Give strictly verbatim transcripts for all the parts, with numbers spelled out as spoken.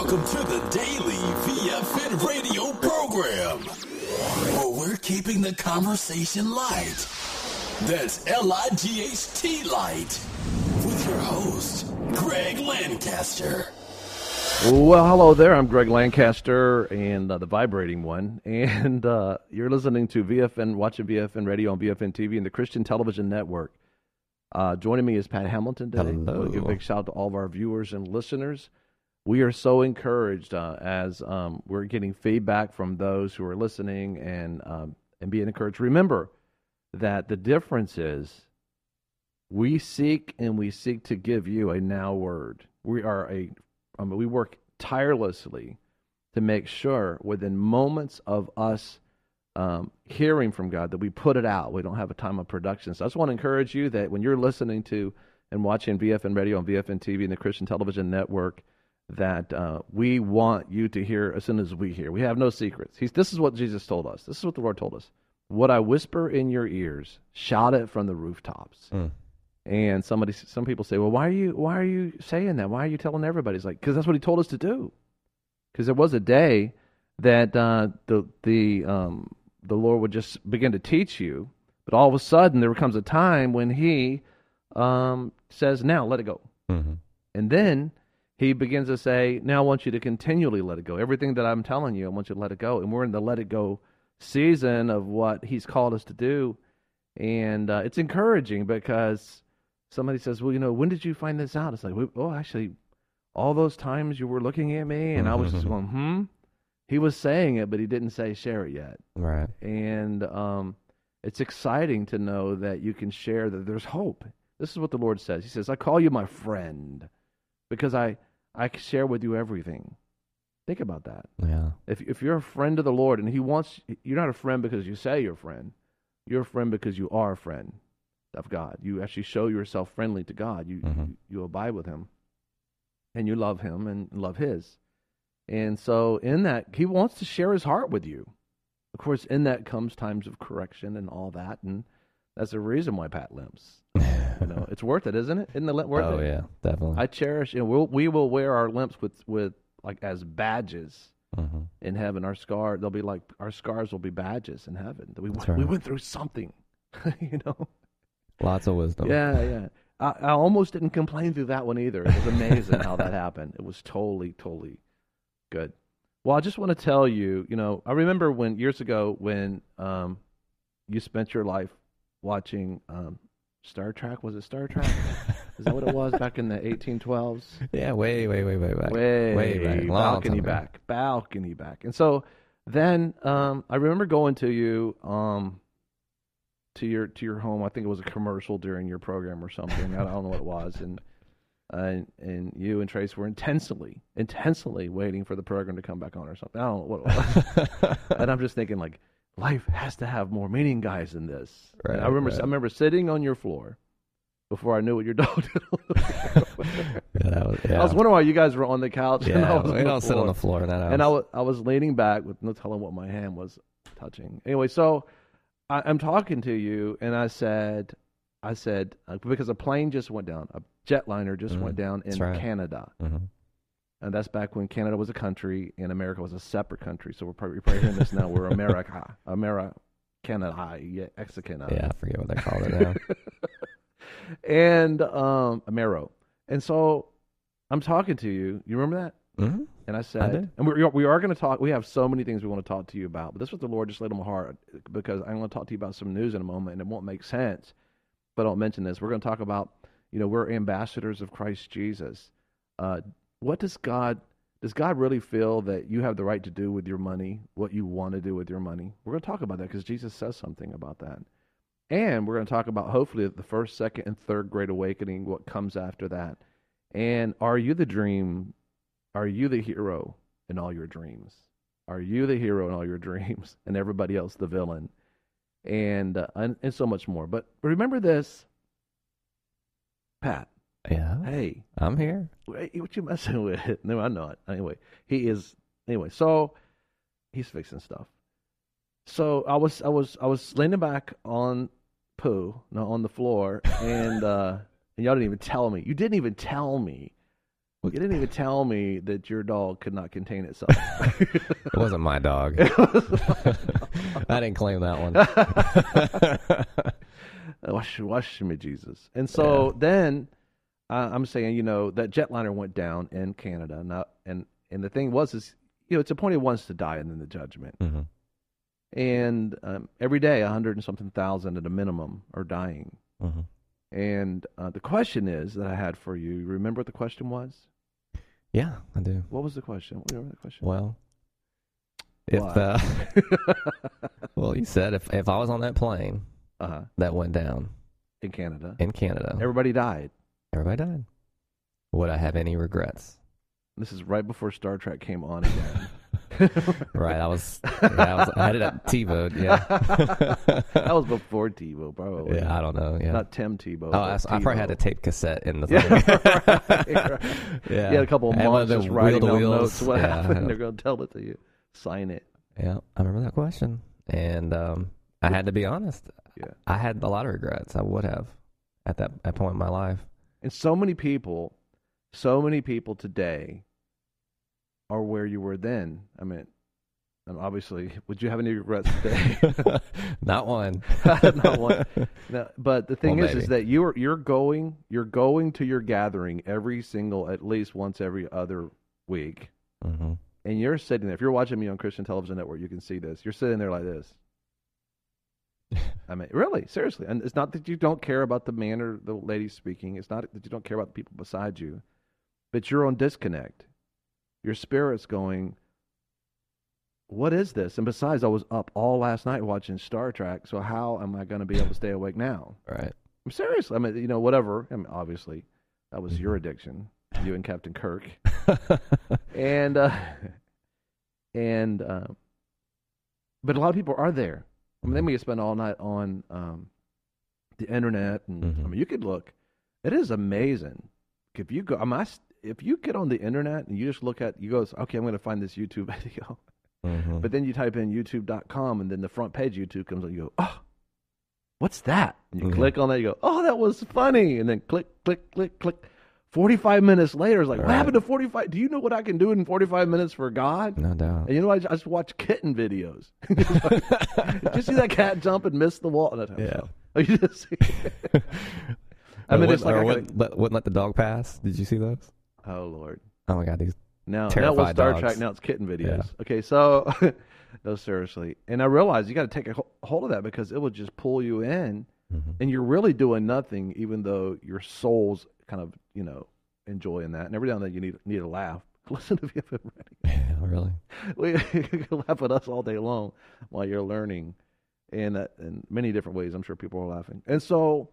Welcome to the Daily V F N radio program, where we're keeping the conversation light. That's L I G H T light. With your host, Greg Lancaster. Well, hello there. I'm Greg Lancaster, and uh, the vibrating one. And uh, you're listening to V F N, watching V F N radio on V F N T V and the Christian Television Network. Uh, joining me is Pat Hamilton today. Hello. I want to give a big shout out to all of our viewers and listeners. We are so encouraged uh, as um, we're getting feedback from those who are listening and um, and being encouraged. Remember that the difference is we seek and we seek to give you a now word. We are a um, we work tirelessly to make sure within moments of us um, hearing from God that we put it out. We don't have a time of production. So I just want to encourage you that when you're listening to and watching V F N Radio on V F N T V and the Christian Television Network, that uh, we want you to hear as soon as we hear. We have no secrets. He's, this is what Jesus told us. This is what the Lord told us. What I whisper in your ears, shout it from the rooftops. Mm. And somebody, some people say, well, why are you, why are you saying that? Why are you telling everybody? It's like, because that's what he told us to do. Because there was a day that uh, the the um, the Lord would just begin to teach you, but all of a sudden there comes a time when he um, says, now let it go. Mm-hmm. And then he begins to say, now I want you to continually let it go. Everything that I'm telling you, I want you to let it go. And we're in the let it go season of what he's called us to do. And uh, it's encouraging because somebody says, well, you know, when did you find this out? It's like, oh, actually, all those times you were looking at me, and I was just going, hmm? He was saying it, but he didn't say share it yet. Right. And um, it's exciting to know that you can share that there's hope. This is what the Lord says. He says, I call you my friend because I, I share with you everything. Think about that. Yeah. If if you're a friend of the Lord and he wants, you're not a friend because you say you're a friend. You're a friend because you are a friend of God. You actually show yourself friendly to God. You, mm-hmm. you, you abide with him and you love him and love his. And so in that, he wants to share his heart with you. Of course, in that comes times of correction and all that. And that's the reason why Pat limps. You know, it's worth it, isn't it? Isn't the limp worth oh, it? Oh, yeah, definitely. I cherish, you know, we'll, we will wear our limps with, with like as badges mm-hmm. in heaven. Our scar, they'll be like, our scars will be badges in heaven. We, went, right. we went through something, you know. Lots of wisdom. Yeah, yeah. I, I almost didn't complain through that one either. It was amazing how that happened. It was totally, totally good. Well, I just want to tell you, you know, I remember when years ago when um, you spent your life watching um, Star Trek. Was it Star Trek? Is that what it was back in the eighteen twelves? Yeah, way, way, way, way back. Way, way back. Balcony back. Balcony back. And so then um, I remember going to you um, to your to your home. I think it was a commercial during your program or something. I don't know what it was. And uh, and you and Trace were intensely, intensely waiting for the program to come back on or something. I don't know what it was. And I'm just thinking, like, life has to have more meaning, guys, than this. Right, I remember right. I remember sitting on your floor before I knew what your dog did. yeah, that was, yeah. I was wondering why you guys were on the couch. Yeah, and I was we don't sit on the floor in that house. And I was, I was leaning back with no telling what my hand was touching. Anyway, so I, I'm talking to you, and I said, I said, uh, because a plane just went down, a jetliner just mm-hmm. went down in right. Canada. Mm-hmm. And that's back when Canada was a country and America was a separate country. So we're probably, probably hearing this now. We're America. America. Canada. Yeah, ex-Canada. Yeah, I forget what they call it now. and um, Amero. And so I'm talking to you. You remember that? Mm-hmm. And I said, I did. and we, we are going to talk. We have so many things we want to talk to you about. But this was the Lord just laid on my heart because I'm going to talk to you about some news in a moment, and it won't make sense if I don't mention this. We're going to talk about, you know, we're ambassadors of Christ Jesus. Uh, what does God, does God really feel that you have the right to do with your money, what you want to do with your money? We're going to talk about that because Jesus says something about that. And we're going to talk about, hopefully, the first, second, and third great awakening, what comes after that. And are you the dream? Are you the hero in all your dreams? Are you the hero in all your dreams and everybody else the villain? And, uh, and, and so much more. But remember this, Pat. Yeah. Hey. I'm here. What you messing with? No, I'm not. Anyway, he is. Anyway, so he's fixing stuff. So I was, I was, I was leaning back on poo, no, on the floor, and uh, and y'all didn't even tell me. You didn't even tell me You didn't even tell me that your dog could not contain itself. It wasn't my dog. I didn't claim that one. Wash, wash me, Jesus. And so Yeah. then uh, I'm saying, you know, that jetliner went down in Canada. Now, and, and the thing was, is, you know, it's appointed once to die and then the judgment. Mm-hmm. And um, every day, a hundred and something thousand at a minimum are dying. Mm-hmm. And uh, the question is that I had for you, you remember what the question was? Yeah, I do. What was the question? What was the question? Well, if What? uh, well, you said if if I was on that plane Uh-huh. that went down In Canada. in Canada, Everybody died. everybody died, would I have any regrets? This is right before Star Trek came on again. Right, I was, yeah, I, was I had it at TiVoed, yeah. That was before TiVo, probably. Yeah, I don't know, yeah. Not Tim Tebow. Oh, but I, I probably had TiVo. a tape cassette in the thing. Yeah, right, right. Yeah. You had a couple of And one months of just the writing wheel to down wheels. notes. What Yeah, happened? yeah. They're going to tell it to you. Sign it. Yeah, I remember that question. And um, I had to be honest. Yeah. I had a lot of regrets. I would have at that, that point in my life. And so many people, so many people today are where you were then. I mean, and obviously, would you have any regrets today? Not one. Not one. No, but the thing Well, is, is maybe. that you're you're going you're going to your gathering every single, at least once every other week, Mm-hmm. and you're sitting there. If you're watching me on Christian Television Network, you can see this. You're sitting there like this. I mean, really, seriously. And it's not that you don't care about the man or the lady speaking. It's not that you don't care about the people beside you, but you're on disconnect. Your spirit's going, what is this? And besides, I was up all last night watching Star Trek, so how am I going to be able to stay awake now? Right. I'm serious. I mean, you know, whatever. I mean, obviously, that was your addiction, you and Captain Kirk. and, uh, and, uh, but a lot of people are there. I mean, they may spend all night on um, the internet, and Mhm. I mean, you could look. It is amazing if you go. I mean, I s if you get on the internet and you just look at, you go, okay, I'm going to find this YouTube video, Mm-hmm. but then you type in YouTube dot com, and then the front page of YouTube comes up. You go, oh, what's that? And you Mhm. click on that. You go, oh, that was funny, and then click, click, click, click. Forty-five minutes later, it's like, what Right. happened to forty-five? Do you know what I can do in forty-five minutes for God? No doubt. And you know, I just, I just watch kitten videos. Did you see that cat jump and miss the wall? No, Yeah. Oh, you just see I mean, Or it's like, or I gotta, wouldn't, let, wouldn't let the dog pass. Did you see those? oh, Lord. Oh my God, these. Now, that was Terrified Star dogs. Trek. Now it's kitten videos. Yeah. Okay, so, no, seriously. And I realized you got to take a ho- hold of that because it will just pull you in, Mm-hmm. and you're really doing nothing, even though your soul's kind of, you know, enjoying that. And every now and then you need, need a laugh. Listen to V F M Radio. Yeah, really. We you can laugh at us all day long while you're learning, and uh, in many different ways. I'm sure people are laughing, and so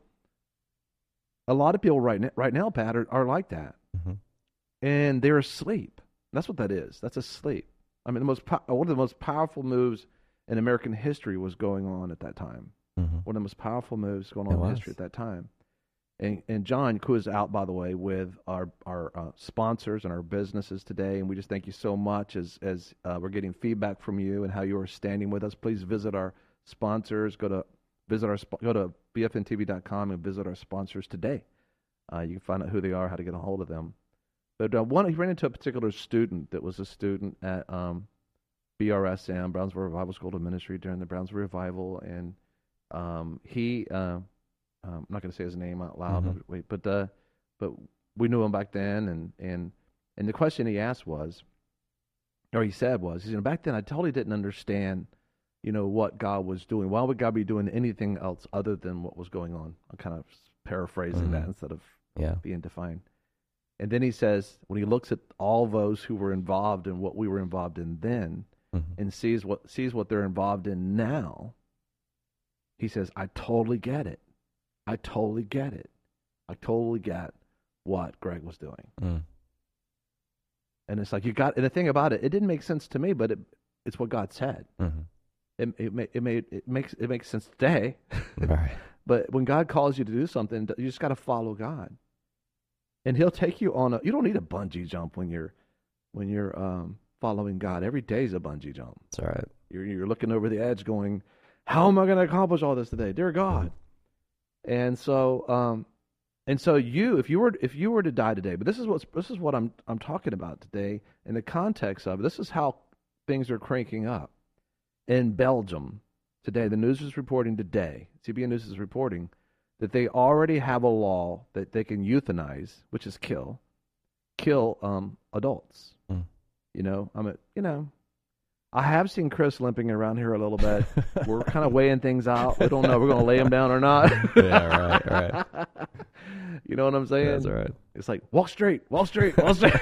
a lot of people right now, right now, Pat, are, are like that, Mm-hmm. and they're asleep. That's what that is. That's asleep. I mean, the most po- one of the most powerful moves in American history was going on at that time. Mm-hmm. One of the most powerful moves going It on in was. history at that time. And, and John Koo is out, by the way, with our our uh, sponsors and our businesses today, and we just thank you so much as as uh, we're getting feedback from you and how you are standing with us. Please visit our sponsors. Go to visit our sp- go to b f n t v dot com and visit our sponsors today. Uh, you can find out who they are, how to get a hold of them. But uh, one, he ran into a particular student that was a student at um, B R S M, Brownsville Revival School of Ministry, during the Brownsville Revival, and um, he. Uh, Um, I'm not going to say his name out loud, Mhm. wait, but uh, but we knew him back then, and, and and the question he asked was, or he said was, you know, back then I totally didn't understand, you know, what God was doing. Why would God be doing anything else other than what was going on? I'm kind of paraphrasing Mhm. that instead of Yeah. being defined. And then he says, when he looks at all those who were involved in what we were involved in then, Mm-hmm. and sees what sees what they're involved in now, he says, I totally get it. I totally get it. I totally get what Greg was doing. Mm. And it's like, you got, and the thing about it, it didn't make sense to me, but it, it's what God said. Mm-hmm. It, it, ma- it, made, it, makes, it makes sense today. Right. But when God calls you to do something, you just got to follow God. And he'll take you on a, you don't need a bungee jump when you're, when you're um, following God. Every day's a bungee jump. That's all right. You're, you're looking over the edge going, how am I going to accomplish all this today? Dear God. And so, um, And so you, if you were if you were to die today, but this is what this is what I'm I'm talking about today in the context of this is how things are cranking up in Belgium today. The news is reporting today. C B N News is reporting that they already have a law that they can euthanize, which is kill, kill um, adults. Mm. You know, I'm a, you know. I have seen Chris limping around here a little bit. We're kind of weighing things out. We don't know if we're going to lay him down or not. Yeah, right, right. You know what I'm saying? That's right. It's like, walk straight, walk straight, walk straight.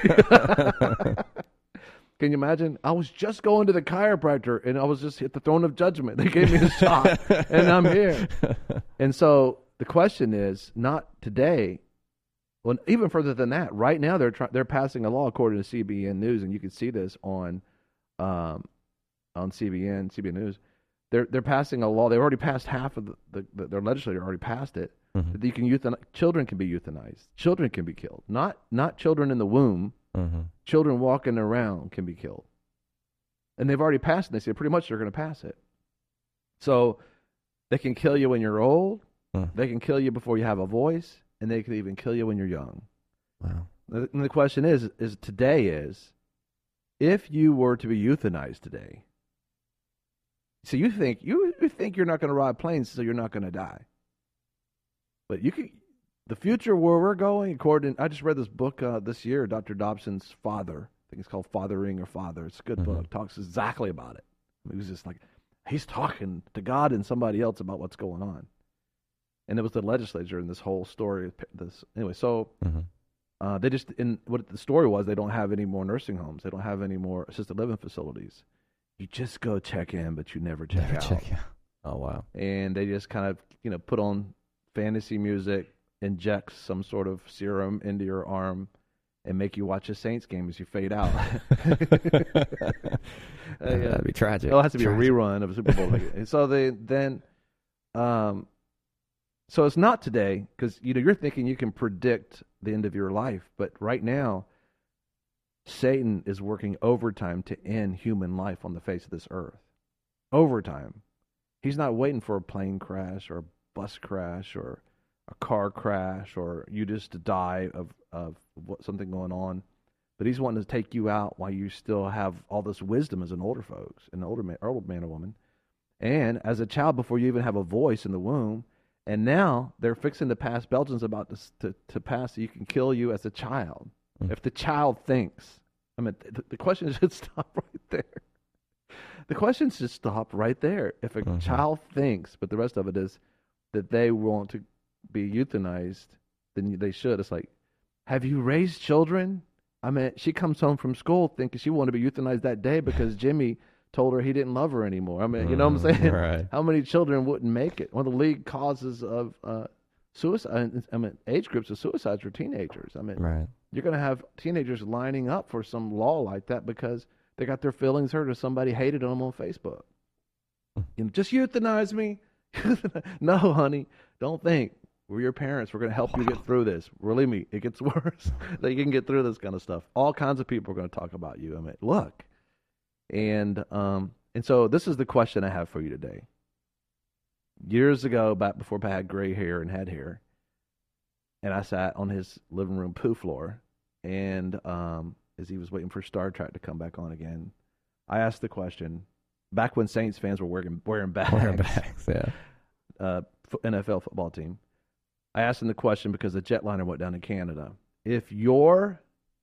Can you imagine? I was just going to the chiropractor, and I was just at the throne of judgment. They gave me a shot, and I'm here. And so the question is, not today. Well, even further than that, right now they're try- they're passing a law according to C B N News, and you can see this on um, on C B N, C B N News. They're they're passing a law. They already passed half of the, the, the their legislature already passed it. Mm-hmm. That you can euthanize. Children can be euthanized. Children can be killed. Not not children in the womb. Mm-hmm. Children walking around can be killed. And they've already passed it. They say pretty much they're going to pass it. So they can kill you when you're old. Mm. They can kill you before you have a voice, and they can even kill you when you're young. Wow. And the question is, is today is, if you were to be euthanized today, so you think you, you think you're not going to ride planes, so you're not going to die. But you could, the future where we're going, according, I just read this book uh, this year, Doctor Dobson's Father. I think it's called Fathering or Father. It's a good Mm-hmm. book. Talks exactly about it. It was just like, he's talking to God and somebody else about what's going on. And it was the legislature in this whole story. This Anyway, so Mm-hmm. uh, they just, in what the story was, they don't have any more nursing homes. They don't have any more assisted living facilities. You just go check in, but you never check Never out. check out. Oh, wow. And they just kind of, you know, put on fantasy music, inject some sort of serum into your arm, and make you watch a Saints game as you fade out. uh, yeah. That'd be tragic. It'll have to be tragic. a rerun of a Super Bowl. And so they then, um, so it's not today because you know you're thinking you can predict the end of your life, but right now, Satan is working overtime to end human life on the face of this earth. Overtime. He's not waiting for a plane crash or a bus crash or a car crash or you just to die of, of what, something going on. But he's wanting to take you out while you still have all this wisdom as an older folks, an older man, older man or woman. And as a child before you even have a voice in the womb. And now they're fixing to pass, Belgium's about to, to, to pass so you can kill you as a child. Mm. If the child thinks. I mean, the, the question should stop right there. The question should stop right there. If a mm-hmm. child thinks, but the rest of it is that they want to be euthanized, then they should. It's like, have you raised children? I mean, she comes home from school thinking she wanted to be euthanized that day because Jimmy told her he didn't love her anymore. I mean, you know what I'm saying? Right. How many children wouldn't make it? One of the lead causes of uh, suicide, I mean, age groups of suicides for teenagers. I mean, right. You're going to have teenagers lining up for some law like that because they got their feelings hurt or somebody hated on them on Facebook. You know, just euthanize me. No, honey, don't think. We're your parents. We're going to help wow. you get through this. Believe me, it gets worse. That you can get through this kind of stuff. All kinds of people are going to talk about you. I mean, look. And um, and so this is the question I have for you today. Years ago, back before I had gray hair and had hair, and I sat on his living room poo floor, and um, as he was waiting for Star Trek to come back on again, I asked the question, back when Saints fans were wearing, wearing bags, wearing bags yeah. uh, N F L football team, I asked him the question because the jetliner went down to Canada. If you're,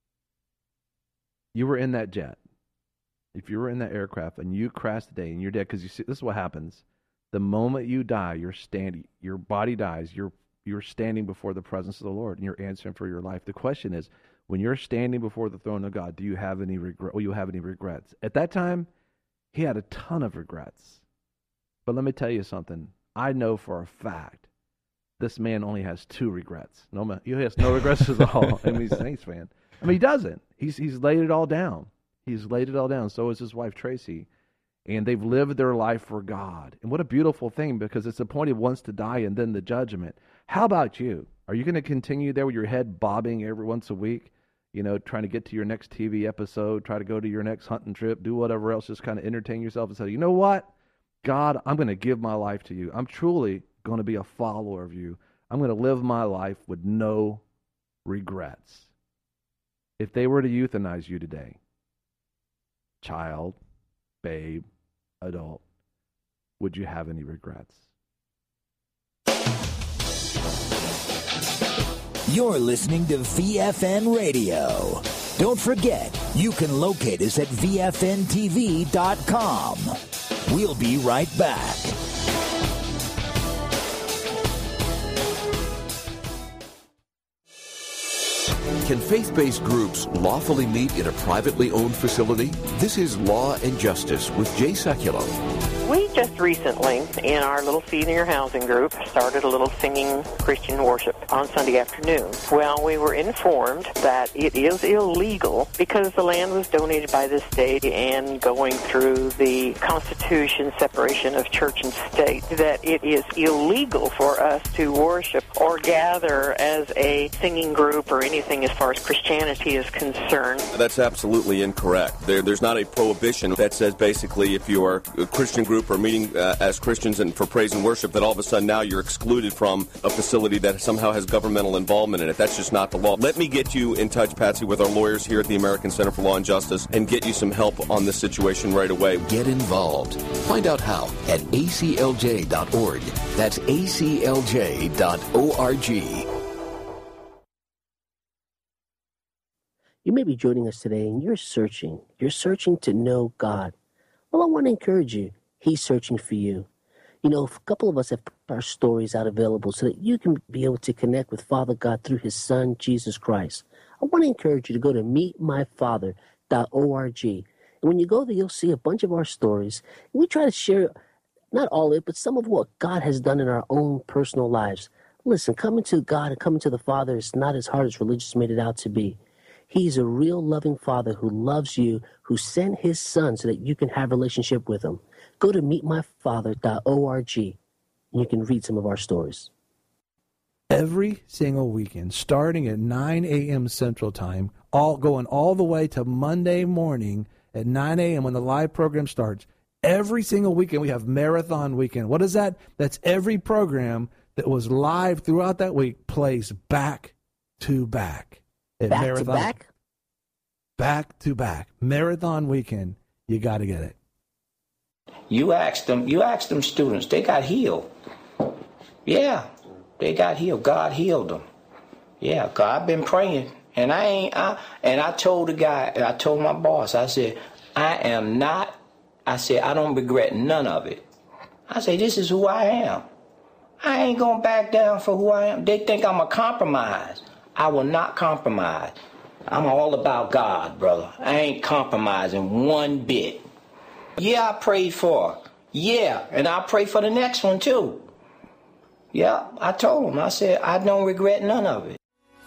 you were in that jet, if you were in that aircraft and you crashed today and you're dead, because you see, this is what happens. The moment you die, you're standing, your body dies, you're You're standing before the presence of the Lord, and you're answering for your life. The question is, when you're standing before the throne of God, do you have any regret? Will you have any regrets? At that time, he had a ton of regrets. But let me tell you something. I know for a fact this man only has two regrets. No, man, he has no regrets at all. I mean, he's a Saints fan. I mean, he doesn't. He's he's laid it all down. He's laid it all down. So is his wife Tracy. And they've lived their life for God. And what a beautiful thing, because it's appointed once to die and then the judgment. How about you? Are you going to continue there with your head bobbing every once a week, you know, trying to get to your next T V episode, try to go to your next hunting trip, do whatever else, just kind of entertain yourself and say, you know what? God, I'm going to give my life to you. I'm truly going to be a follower of you. I'm going to live my life with no regrets. If they were to euthanize you today, child, babe, adult, would you have any regrets? You're listening to V F N Radio. Don't forget, you can locate us at V F N T V dot com. We'll be right back. Can faith-based groups lawfully meet in a privately owned facility? This is Law and Justice with Jay Sekulow. We just recently, in our little senior housing group, started a little singing Christian worship on Sunday afternoon. Well, we were informed that it is illegal because the land was donated by the state and going through the Constitution separation of church and state, that it is illegal for us to worship or gather as a singing group or anything as far as Christianity is concerned. That's absolutely incorrect. There, there's not a prohibition that says basically if you are a Christian group or meeting uh, as Christians and for praise and worship that all of a sudden now you're excluded from a facility that somehow has governmental involvement in it. That's just not the law. Let me get you in touch, Patsy, with our lawyers here at the American Center for Law and Justice and get you some help on this situation right away. Get involved. Find out how at A C L J dot org. That's A C L J dot org. You may be joining us today and you're searching. You're searching to know God. Well, I want to encourage you. He's searching for you. You know, a couple of us have put our stories out available so that you can be able to connect with Father God through his Son, Jesus Christ. I want to encourage you to go to meet my father dot org. And when you go there, you'll see a bunch of our stories. We try to share, not all of it, but some of what God has done in our own personal lives. Listen, coming to God and coming to the Father is not as hard as religious made it out to be. He's a real loving Father who loves you, who sent his Son so that you can have a relationship with him. Go to meet my father dot org and you can read some of our stories. Every single weekend, starting at nine a.m. Central Time, all going all the way to Monday morning at nine a.m. when the live program starts. Every single weekend we have Marathon Weekend. What is that? That's every program that was live throughout that week plays back to back. At Back Marathon, to back? Back to back. Marathon Weekend. You got to get it. You asked them, you asked them students, they got healed. Yeah, they got healed. God healed them. Yeah, God, I've been praying. And I ain't, I, and I told the guy, I told my boss, I said, I am not, I said, I don't regret none of it. I said, this is who I am. I ain't gonna back down for who I am. They think I'm a compromise. I will not compromise. I'm all about God, brother. I ain't compromising one bit. Yeah, I prayed for her. Yeah, and I pray for the next one, too. Yeah, I told him. I said, I don't regret none of it.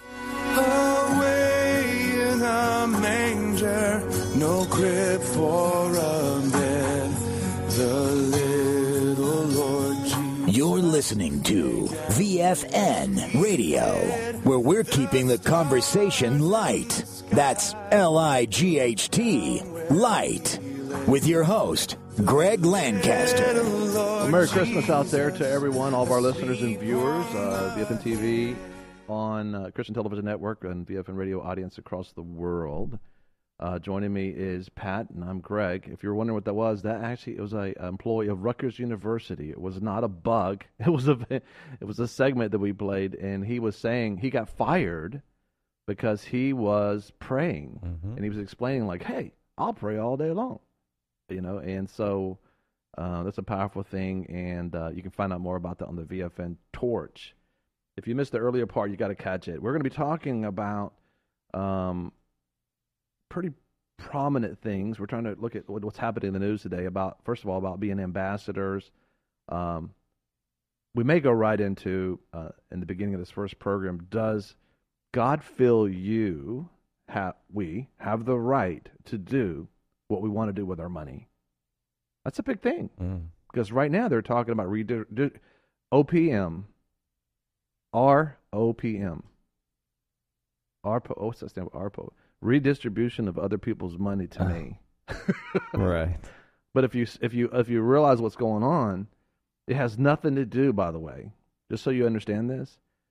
Away in a manger, no crib for a bed, the little Lord Jesus. You're listening to V F N Radio, where we're keeping the conversation light. That's L I G H T, light. With your host, Greg Lancaster. Well, Merry Christmas out there to everyone, all of our listeners and viewers, uh, V F N T V on uh, Christian Television Network and V F N Radio audience across the world. Uh, joining me is Pat, and I'm Greg. If you're wondering what that was, that actually it was a, a employee of Rutgers University. It was not a bug. It was a it was a segment that we played, and he was saying he got fired because he was praying, mm-hmm. and he was explaining like, "Hey, I'll pray all day long." You know, and so uh, that's a powerful thing, and uh, you can find out more about that on the V F N Torch. If you missed the earlier part, you got to catch it. We're going to be talking about um, pretty prominent things. We're trying to look at what's happening in the news today about, first of all, about being ambassadors. Um, we may go right into, uh, in the beginning of this first program, does God feel you, ha- we, have the right to do what we want to do with our money? That's a big thing. Mm. Because right now they're talking about redi- di- O P M, R O P M. R P O, oh, what's that stand for? R P O. Redistribution of other people's money to uh, me. Right. But if you if you if you realize what's going on, it has nothing to do, by the way, just so you understand this,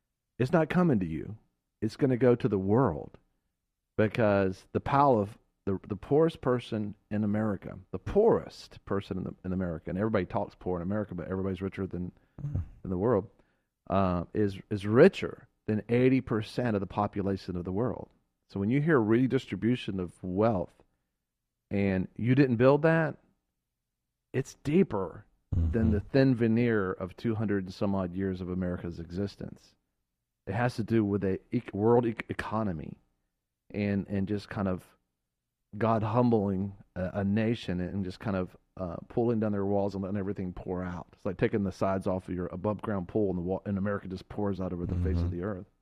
it's not coming to you. It's going to go to the world, because the pile of the the poorest person in America, the poorest person in, the, in America, and everybody talks poor in America, but everybody's richer than in the world, uh, is is richer than eighty percent of the population of the world. So when you hear redistribution of wealth, and you didn't build that, it's deeper mm-hmm. than the thin veneer of two hundred and some odd years of America's existence. It has to do with a world e- economy, and and just kind of God humbling a, a nation and just kind of uh, pulling down their walls and letting everything pour out. It's like taking the sides off of your above ground pool, and the wall, and America just pours out over the mm-hmm. face of the earth.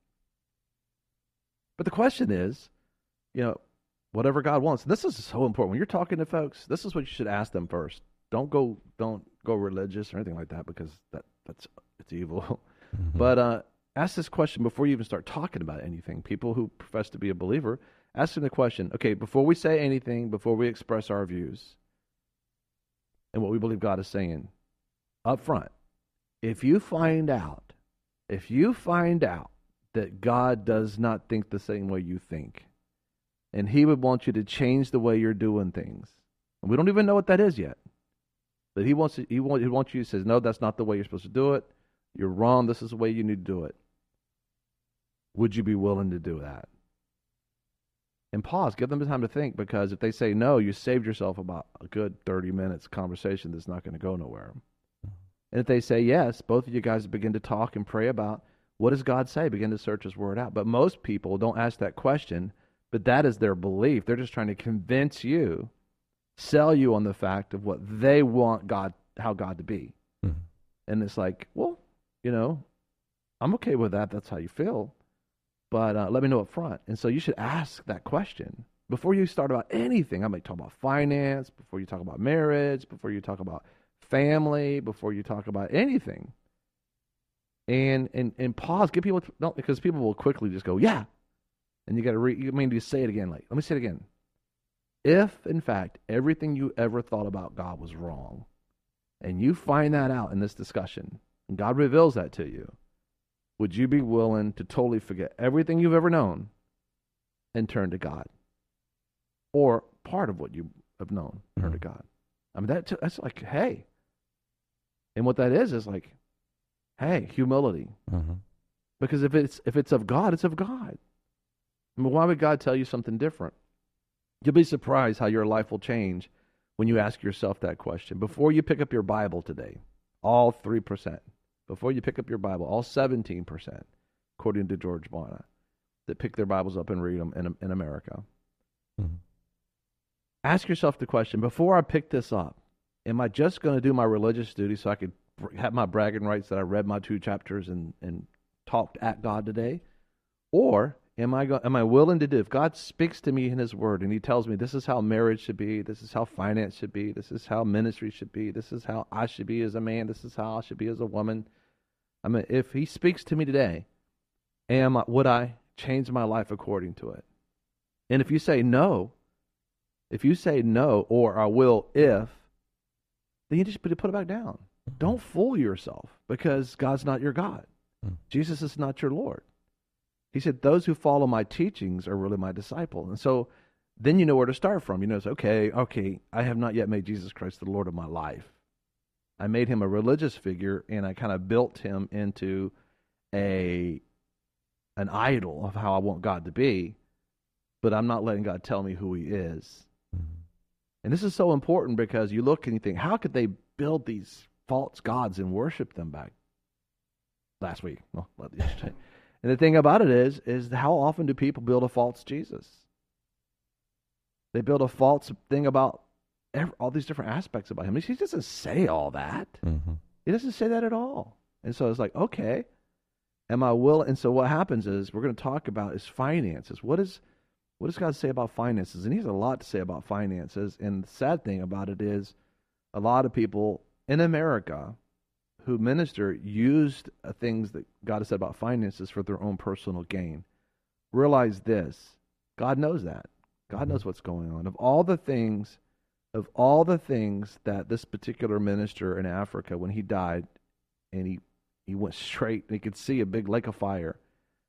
But the question is, you know, whatever God wants. And this is so important when you're talking to folks. This is what you should ask them first. Don't go, don't go religious or anything like that, because that that's it's evil. Mm-hmm. But uh, ask this question before you even start talking about anything. People who profess to be a believer, ask them the question. Okay, before we say anything, before we express our views and what we believe God is saying, up front, if you find out, if you find out that God does not think the same way you think, and He would want you to change the way you're doing things, and we don't even know what that is yet, but He wants to, He wants, he wants you to say, no, that's not the way you're supposed to do it. You're wrong. This is the way you need to do it. Would you be willing to do that? And pause. Give them the time to think, because if they say no, you saved yourself about a good thirty minutes conversation that's not going to go nowhere. And if they say yes, both of you guys begin to talk and pray about, what does God say? Begin to search His Word out. But most people don't ask that question, but that is their belief. They're just trying to convince you, sell you on the fact of what they want God, how God to be. Mm-hmm. And it's like, well, you know, I'm okay with that. That's how you feel. But uh, let me know up front. And so you should ask that question before you start about anything. I might talk about finance, before you talk about marriage, before you talk about family, before you talk about anything. And and and pause. Get people, no, because people will quickly just go, yeah. And you got to read. You mean to say it again? Like, let me say it again. If in fact everything you ever thought about God was wrong, and you find that out in this discussion, and God reveals that to you, would you be willing to totally forget everything you've ever known and turn to God, or part of what you have known, turn mm-hmm. to God? I mean, that that's like, hey. And what that is is like, hey, humility. Mm-hmm. Because if it's if it's of God, it's of God. I mean, why would God tell you something different? You'll be surprised how your life will change when you ask yourself that question. Before you pick up your Bible today, all three percent, before you pick up your Bible, all seventeen percent, according to George Barna, that pick their Bibles up and read them in, in America. Mm-hmm. Ask yourself the question, before I pick this up, am I just going to do my religious duty so I could have my bragging rights that I read my two chapters and, and talked at God today? Or am I go, am I willing to do, if God speaks to me in His Word and He tells me this is how marriage should be, this is how finance should be, this is how ministry should be, this is how I should be as a man, this is how I should be as a woman. I mean, if He speaks to me today, am I, would I change my life according to it? And if you say no, if you say no, or I will if, then you just put it, put it back down. Don't fool yourself, because God's not your God. Mm. Jesus is not your Lord. He said, those who follow my teachings are really my disciple. And so then you know where to start from. You know, it's okay, okay, I have not yet made Jesus Christ the Lord of my life. I made Him a religious figure, and I kind of built Him into a an idol of how I want God to be, but I'm not letting God tell me who He is. Mm-hmm. And this is so important, because you look and you think, how could they build these false gods and worship them back last week? Well, yesterday. And the thing about it is, is how often do people build a false Jesus? They build a false thing about every, all these different aspects about Him. He doesn't say all that. Mm-hmm. He doesn't say that at all. And so it's like, okay, am I willing? And so what happens is, we're going to talk about is finances. What is What does God say about finances? And He has a lot to say about finances. And the sad thing about it is, a lot of people in America who minister used things that God has said about finances for their own personal gain. Realize this: God knows that. God knows what's going on. Of all the things, of all the things that this particular minister in Africa, when he died, and he he went straight, and he could see a big lake of fire,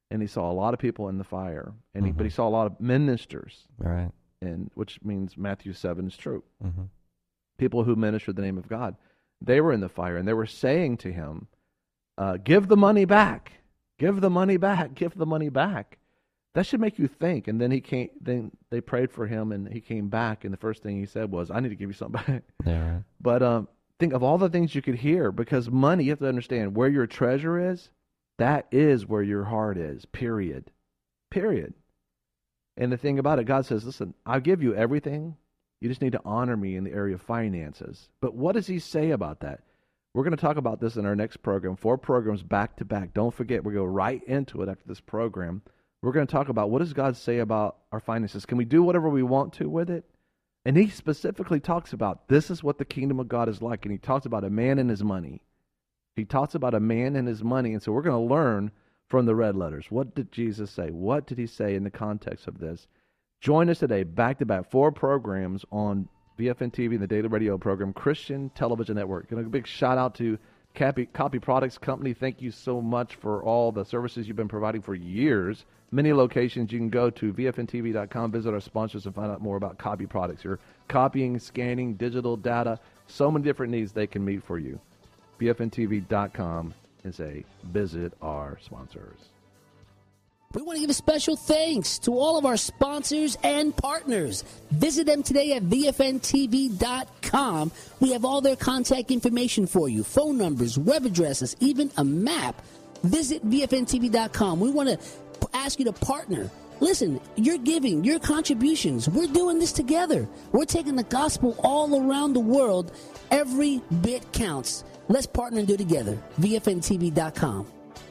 and he saw a lot of people in the fire, and he, Mhm. but he saw a lot of ministers, Right. and which means Matthew seven is true. Mm-hmm. People who ministered the name of God, they were in the fire, and they were saying to him, uh, "Give the money back, give the money back, give the money back." That should make you think. And then he came. Then they prayed for him, and he came back, and the first thing he said was, "I need to give you something back." Yeah, right. But um, think of all the things you could hear, because money, you have to understand where your treasure is, that is where your heart is, period. Period. And the thing about it, God says, listen, I'll give you everything. You just need to honor me in the area of finances. But what does he say about that? We're going to talk about this in our next program, four programs back to back. Don't forget, we go right into it after this program. We're going to talk about what does God say about our finances. Can we do whatever we want to with it? And he specifically talks about this is what the kingdom of God is like. And he talks about a man and his money. He talks about a man and his money. And so we're going to learn from the red letters. What did Jesus say? What did he say in the context of this? Join us today, back-to-back, four programs on V F N T V and the Daily Radio program, Christian Television Network. And a big shout-out to Copy, Copy Products Company. Thank you so much for all the services you've been providing for years. Many locations. You can go to V F N T V dot com, visit our sponsors, and find out more about Copy Products. You're copying, scanning, digital data, so many different needs they can meet for you. V F N T V dot com and say, visit our sponsors. We want to give a special thanks to all of our sponsors and partners. Visit them today at V F N T V dot com. We have all their contact information for you, phone numbers, web addresses, even a map. Visit V F N T V dot com. We want to ask you to partner. Listen, you're giving, your contributions. We're doing this together. We're taking the gospel all around the world. Every bit counts. Let's partner and do it together. V F N T V dot com.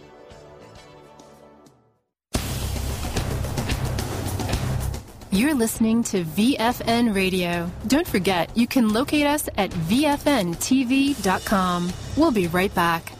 You're listening to V F N Radio. Don't forget, you can locate us at V F N T V dot com. We'll be right back.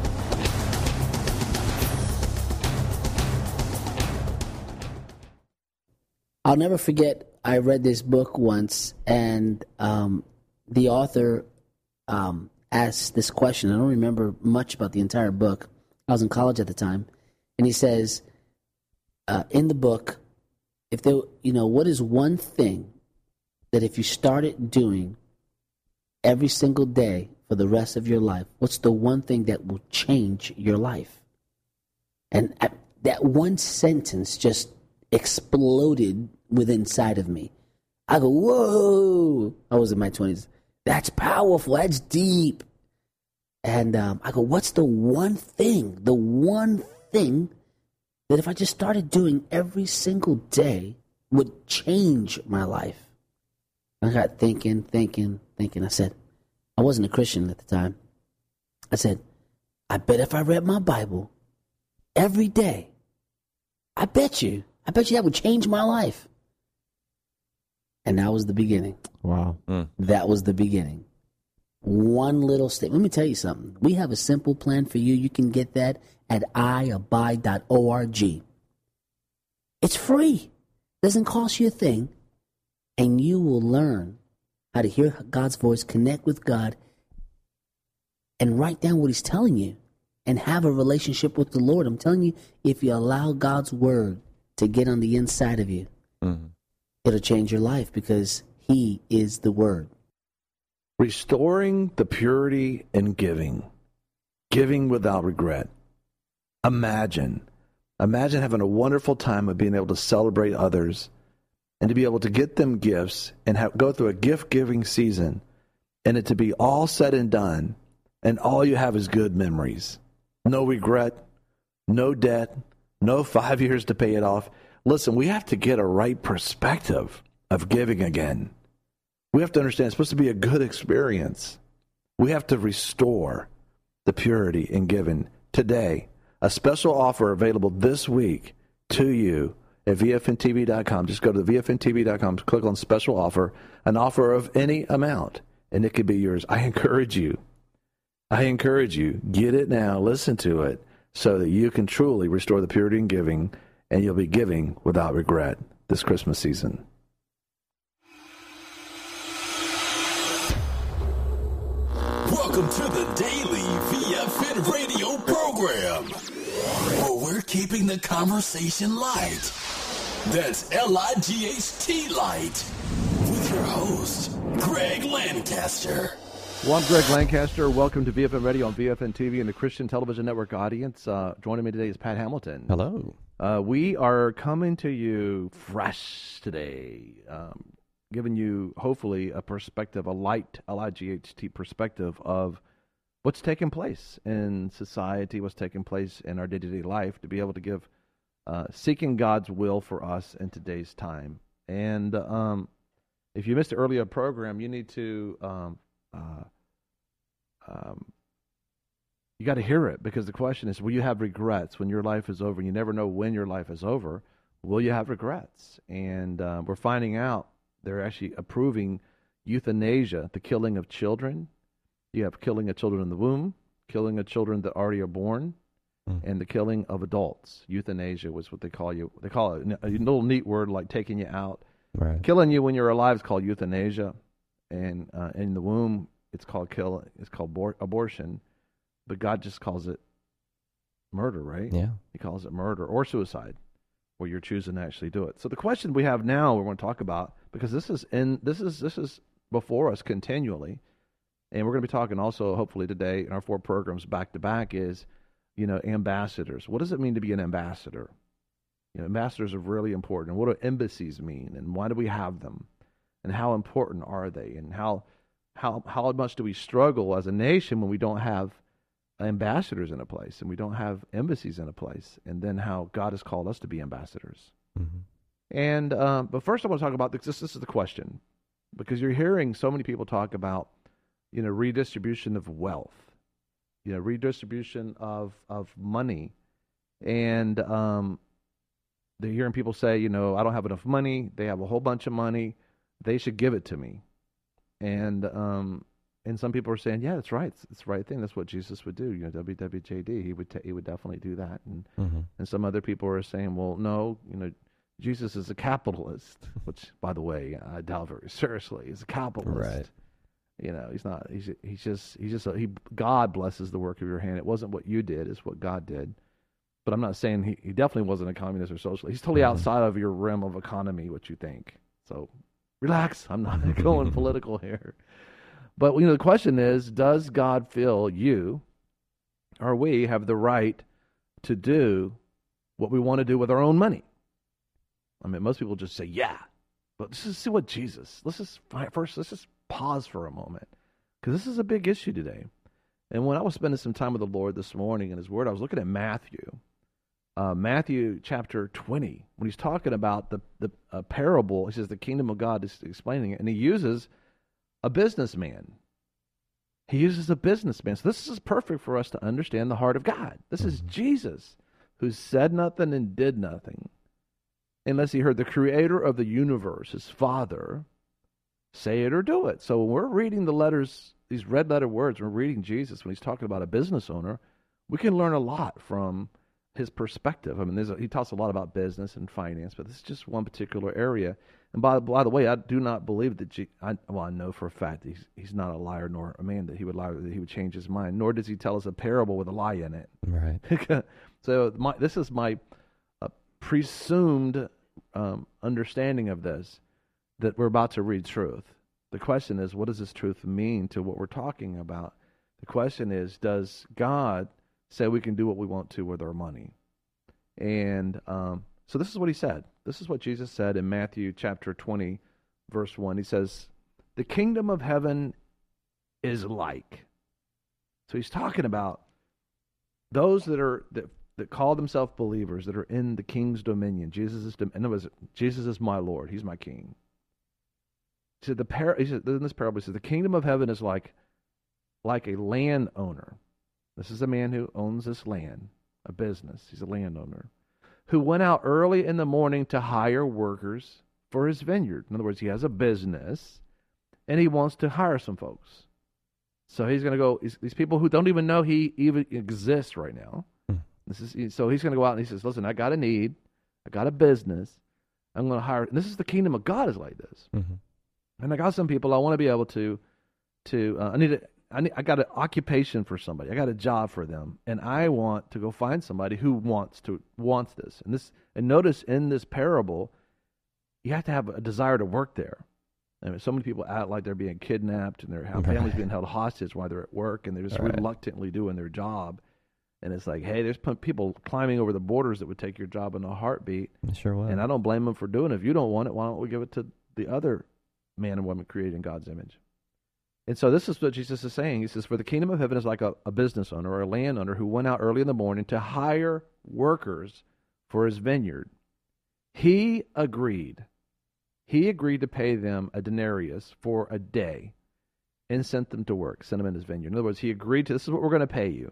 I'll never forget, I read this book once, and um, the author um, asked this question. I don't remember much about the entire book. I was in college at the time. And he says, uh, in the book, if there, you know, what is one thing that if you started doing every single day for the rest of your life, what's the one thing that will change your life? And I, that one sentence just exploded within inside of me. I go, whoa. I was in my twenties. That's powerful. That's deep. And um, I go, what's the one thing, the one thing that if I just started doing every single day would change my life? I got thinking, thinking, thinking. I said, I wasn't a Christian at the time. I said, I bet if I read my Bible every day, I bet you, I bet you that would change my life. And that was the beginning. Wow. Mm. That was the beginning. One little step. Let me tell you something. We have a simple plan for you. You can get that at i abide dot org. It's free. Doesn't cost you a thing. And you will learn how to hear God's voice, connect with God, and write down what he's telling you and have a relationship with the Lord. I'm telling you, if you allow God's word to get on the inside of you, mm-hmm. it'll change your life because he is the word. Restoring the purity in giving. Giving without regret. Imagine. Imagine having a wonderful time of being able to celebrate others and to be able to get them gifts and have, go through a gift-giving season and it to be all said and done and all you have is good memories. No regret, no debt, no five years to pay it off. Listen, we have to get a right perspective of giving again. We have to understand it's supposed to be a good experience. We have to restore the purity in giving. Today, a special offer available this week to you at V F N T V dot com. Just go to V F N T V dot com, click on special offer, an offer of any amount, and it could be yours. I encourage you. I encourage you, get it now, listen to it, so that you can truly restore the purity in giving, and you'll be giving without regret this Christmas season. Welcome to the daily V F N radio program, where we're keeping the conversation light. That's L I G H T light, with your host, Greg Lancaster. Well, I'm Greg Lancaster. Welcome to V F N Radio on V F N T V and the Christian Television Network audience. Uh, joining me today is Pat Hamilton. Hello. Uh, we are coming to you fresh today, um, giving you, hopefully, a perspective, a light L I G H T perspective of what's taking place in society, what's taking place in our day-to-day life, to be able to give, uh, seeking God's will for us in today's time. And um, if you missed the earlier program, you need to... Um, Uh, um, you got to hear it, because the question is, will you have regrets when your life is over? And you never know when your life is over. Will you have regrets? And uh, we're finding out they're actually approving euthanasia, the killing of children. You have killing of children in the womb, killing of children that already are born, mm. and the killing of adults. Euthanasia was what they call you. They call it a little neat word like taking you out. Right. Killing you when you're alive is called euthanasia. And uh, in the womb, it's called kill. It's called abor- abortion, but God just calls it murder, right? Yeah, He calls it murder or suicide, where you're choosing to actually do it. So the question we have now, we want to talk about, because this is in this is this is before us continually, and we're going to be talking also hopefully today in our four programs back to back, is, you know, ambassadors. What does it mean to be an ambassador? You know, ambassadors are really important. And what do embassies mean, and why do we have them? And how important are they? And how how how much do we struggle as a nation when we don't have ambassadors in a place and we don't have embassies in a place? And then how God has called us to be ambassadors. Mm-hmm. And um, but first, I want to talk about this. This is the question, because you're hearing so many people talk about, you know, redistribution of wealth, you know, redistribution of of money, and um, they're hearing people say, you know, I don't have enough money. They have a whole bunch of money. They should give it to me. And um, and some people are saying, yeah, that's right. It's, it's the right thing. That's what Jesus would do. You know, W W J D, he would t- he would definitely do that. And mm-hmm. and some other people are saying, well, no, you know, Jesus is a capitalist, which, by the way, I doubt very seriously. He's a capitalist. Right. You know, he's not. He's he's just he's just a, he. God blesses the work of your hand. It wasn't what you did; it's what God did. But I'm not saying he, he definitely wasn't a communist or socialist. He's totally mm-hmm. outside of your realm of economy, what you think. So. Relax, I'm not going political here. But, you know, the question is, does God feel you or we have the right to do what we want to do with our own money? I mean, most people just say, yeah. But let's just see what Jesus, let's just, first, let's just pause for a moment, because this is a big issue today. And when I was spending some time with the Lord this morning in His Word, I was looking at Matthew. Uh, Matthew chapter twenty, when he's talking about the, the uh, parable, he says the kingdom of God is explaining it, and he uses a businessman. He uses a businessman. So this is perfect for us to understand the heart of God. This is Jesus, who said nothing and did nothing unless he heard the creator of the universe, his Father, say it or do it. So when we're reading the letters, these red letter words, we're reading Jesus when he's talking about a business owner, we can learn a lot from his perspective. I mean, there's a, he talks a lot about business and finance, but this is just one particular area. And by, by the way, I do not believe that, G, I, well, I know for a fact he's he's not a liar nor a man that he would lie, that he would change his mind, nor does he tell us a parable with a lie in it. Right. So my, this is my uh, presumed um, understanding of this, that we're about to read truth. The question is, what does this truth mean to what we're talking about? The question is, does God say we can do what we want to with our money? And um, so this is what he said. This is what Jesus said in Matthew chapter twenty, verse one. He says, the kingdom of heaven is like. So he's talking about those that are that, that call themselves believers, that are in the king's dominion. Jesus is, in other words, Jesus is my Lord. He's my king. He said, the par- he said, in this parable, he says, the kingdom of heaven is like, like a landowner. This is a man who owns this land, a business. He's a landowner, who went out early in the morning to hire workers for his vineyard. In other words, he has a business, and he wants to hire some folks. So he's going to go, these people who don't even know he even exists right now. This is So he's going to go out and he says, listen, I got a need. I got a business. I'm going to hire. And this is the kingdom of God is like this. Mm-hmm. And I got some people I want to be able to, to uh, I need to, I, need, I got an occupation for somebody. I got a job for them, and I want to go find somebody who wants to wants this. And this, and notice in this parable, you have to have a desire to work there. I mean, so many people act like they're being kidnapped and their families Right. being held hostage while they're at work, and they're just Right. reluctantly doing their job. And it's like, hey, there's p- people climbing over the borders that would take your job in a heartbeat. Sure will. And I don't blame them for doing it. If you don't want it, why don't we give it to the other man and woman created in God's image? And so this is what Jesus is saying. He says, for the kingdom of heaven is like a, a business owner or a landowner who went out early in the morning to hire workers for his vineyard. He agreed. He agreed to pay them a denarius for a day and sent them to work, sent them in his vineyard. In other words, he agreed to, this is what we're going to pay you.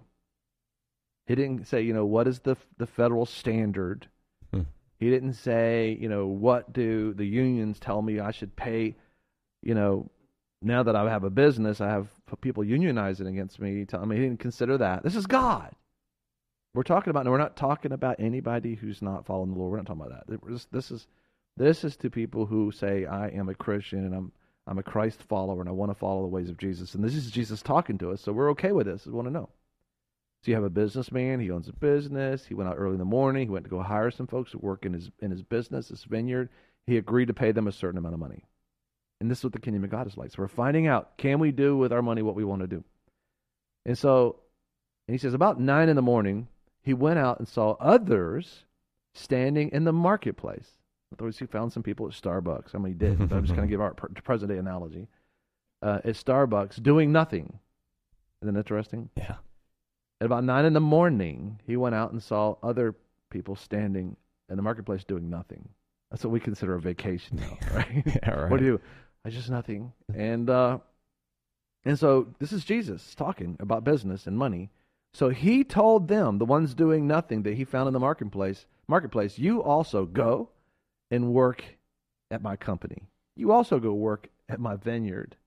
He didn't say, you know, what is the the federal standard? Hmm. He didn't say, you know, what do the unions tell me I should pay, you know, now that I have a business, I have people unionizing against me. Tell me he didn't consider that. This is God. We're talking about, no, we're not talking about anybody who's not following the Lord. We're not talking about that. This, this is this is to people who say, I am a Christian and I'm I'm a Christ follower and I want to follow the ways of Jesus. And this is Jesus talking to us, so we're okay with this. We want to know. So you have a businessman, he owns a business, he went out early in the morning, he went to go hire some folks who work in his in his business, his vineyard. He agreed to pay them a certain amount of money. And this is what the kingdom of God is like. So we're finding out, can we do with our money what we want to do? And so, and he says, about nine in the morning, he went out and saw others standing in the marketplace. In other words, he found some people at Starbucks. I mean, he did, but I'm just going to give our present day analogy. Uh, at Starbucks, doing nothing. Isn't that interesting? Yeah. At about nine in the morning, he went out and saw other people standing in the marketplace doing nothing. That's what we consider a vacation now, right? Yeah, right. What do you? I just nothing. And uh, and so this is Jesus talking about business and money. So he told them, the ones doing nothing that he found in the marketplace, marketplace, you also go and work at my company. You also go work at my vineyard,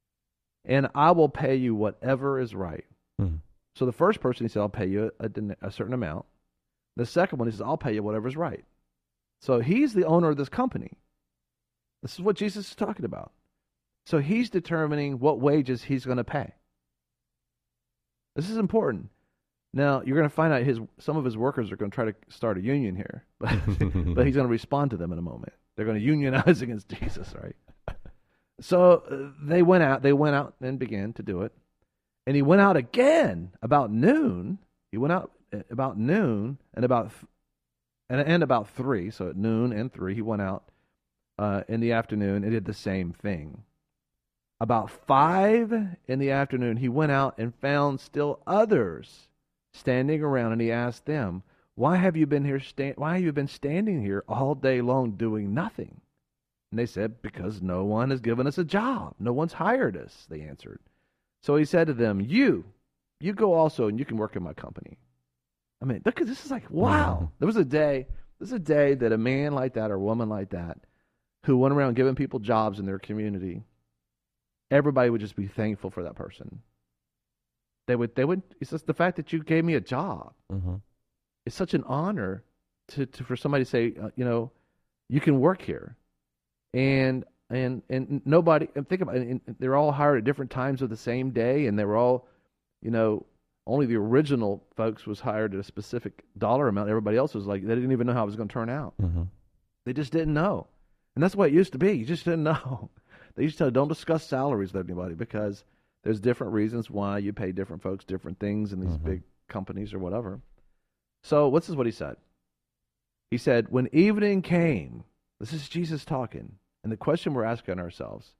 and I will pay you whatever is right. Hmm. So the first person, he said, I'll pay you a, a certain amount. The second one, he says, I'll pay you whatever's right. So he's the owner of this company. This is what Jesus is talking about. So he's determining what wages he's going to pay. This is important. Now, you're going to find out his some of his workers are going to try to start a union here, but, but he's going to respond to them in a moment. They're going to unionize against Jesus, right? So uh, they went out. They went out and began to do it. And he went out again about noon. He went out about noon and about and, and about three. So at noon and three, he went out uh, in the afternoon and did the same thing. About five in the afternoon, he went out and found still others standing around, and he asked them, "Why have you been here? Sta- why have you been standing here all day long doing nothing?" And they said, "Because no one has given us a job. No one's hired us." They answered. So he said to them, you, you go also and you can work in my company. I mean, look, this is like, wow. Wow. There was a day, there's a day that a man like that or a woman like that who went around giving people jobs in their community, everybody would just be thankful for that person. They would, they would, it's just the fact that you gave me a job. Mm-hmm. It's such an honor to, to for somebody to say, uh, you know, you can work here. And And and nobody, and think about it, and they're all hired at different times of the same day, and they were all, you know, only the original folks was hired at a specific dollar amount. Everybody else was like, they didn't even know how it was going to turn out. Mm-hmm. They just didn't know. And that's what it used to be. You just didn't know. They used to tell, don't discuss salaries with anybody because there's different reasons why you pay different folks different things in these Mm-hmm. big companies or whatever. So this is what he said. He said, when evening came, this is Jesus talking. And the question we're asking ourselves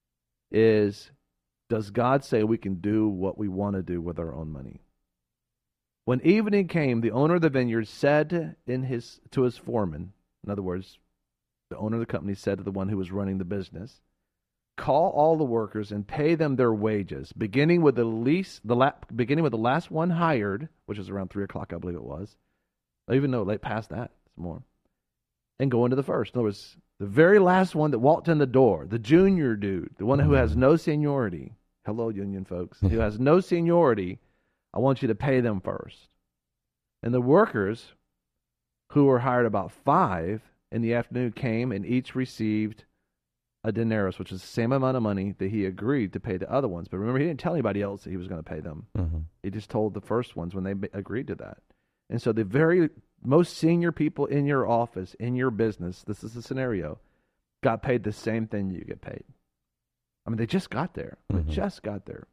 is, does God say we can do what we want to do with our own money? When evening came, the owner of the vineyard said in his to his foreman, in other words, the owner of the company said to the one who was running the business, call all the workers and pay them their wages, beginning with the least, the la- beginning with the last one hired, which was around three o'clock, I believe it was. Even though late past that, it's more, and go into the first. In other words, the very last one that walked in the door, the junior dude, the one who has no seniority. Hello, union folks. Who has no seniority, I want you to pay them first. And the workers who were hired about five in the afternoon came and each received a denarius, which is the same amount of money that he agreed to pay the other ones. But remember, he didn't tell anybody else that he was going to pay them. Mm-hmm. He just told the first ones when they agreed to that. And so the very most senior people in your office, in your business, this is the scenario, got paid the same thing you get paid. I mean, they just got there. Mm-hmm. They just got there.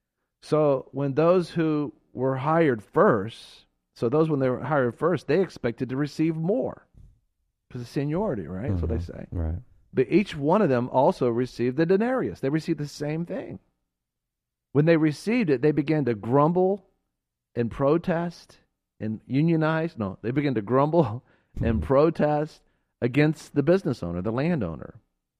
So when those who were hired first, so those when they were hired first, they expected to receive more because of seniority, right? Mm-hmm. That's what they say. Right. But each one of them also received the denarius. They received the same thing. When they received it, they began to grumble and protest and unionize. No, they began to grumble and protest against the business owner, the landowner.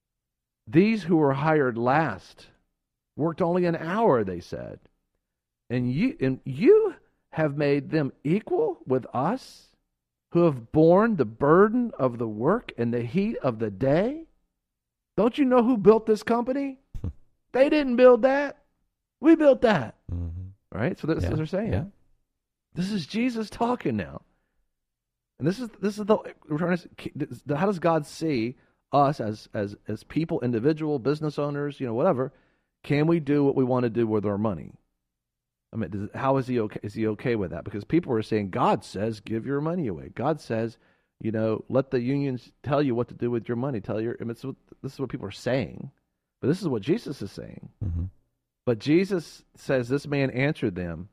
These who were hired last worked only an hour, they said. And you, and you have made them equal with us who have borne the burden of the work and the heat of the day? Don't you know who built this company? They didn't build that. We built that. Mm-hmm. Right? So that's yeah. what they're saying. Yeah. This is Jesus talking now. And this is this is the we're trying to, how does God see us as as as people, individual business owners, you know, whatever? Can we do what we want to do with our money? I mean, does, how is he okay? Is he okay with that? Because people are saying God says give your money away. God says, you know, let the unions tell you what to do with your money. Tell your I mean, it's what, this is what people are saying, but this is what Jesus is saying. Mm-hmm. But Jesus says, this man answered them,